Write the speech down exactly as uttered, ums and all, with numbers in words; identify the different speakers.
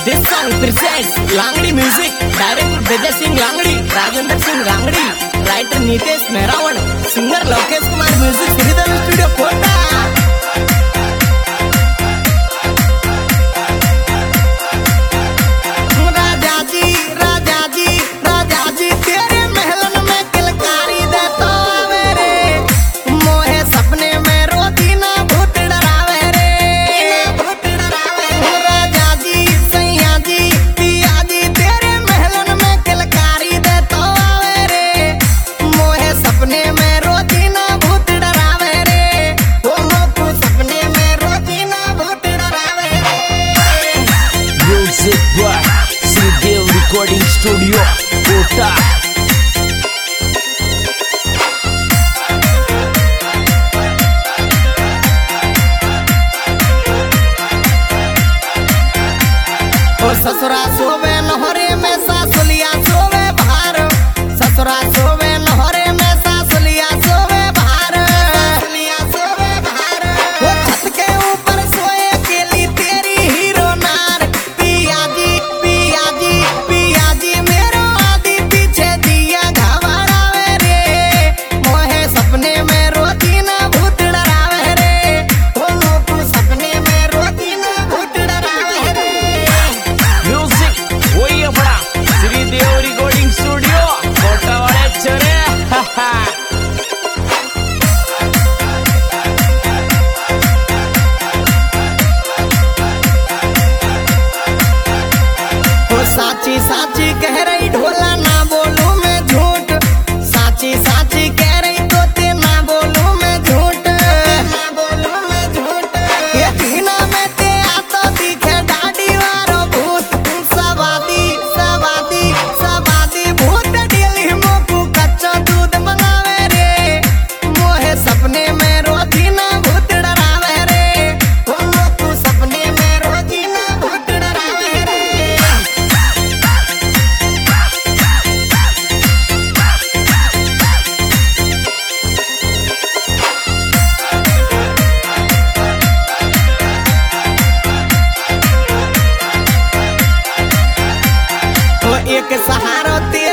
Speaker 1: This song presents Langdi Music. Director Vijay Singh Langdi, Rajendra Singh Langdi, writer Nitesh Mehrawan, singer Lokesh Kumar, music Sridhar Studio Kota.
Speaker 2: Recording Studio Kota.
Speaker 1: ससुरा सोवे नहरे में सासुलिया सोवे बाहर, ससुरा सोवे नहरे में सासुलिया सोवे बाहर, सासुलिया सोवे बाहर। वो छत के ऊपर सोए केली तेरी हीरो नार, पिया जी पिया जी पिया जी मेरो आदि पीछे दिया घबरावे रे, मोहे सपने में रोती ना भूत डरावे रे, वो लोग सपने में रोती ना भूत डरावे रे।
Speaker 2: वही अपना श्रीदेव रिकॉर्डिंग स्टूडियो कोटा वाले चरे।
Speaker 1: साची साची कह रही ढोला ना बोलूं मैं झूठ, साची साची कह रही तोते ना बोलूं मैं झूठ, ना बोलूं मैं झूठ। ये दीना में ते आता दिखे डाडी वारो भूत, सवादी सवादी सवादी भूत डेली मोकू कच्चा दूध मंगावे रे, मोहे सपने में रोती ना भूत डरावे रे, वो मोकू सपने में रोती ना भूत डरावे रे। एक सहारा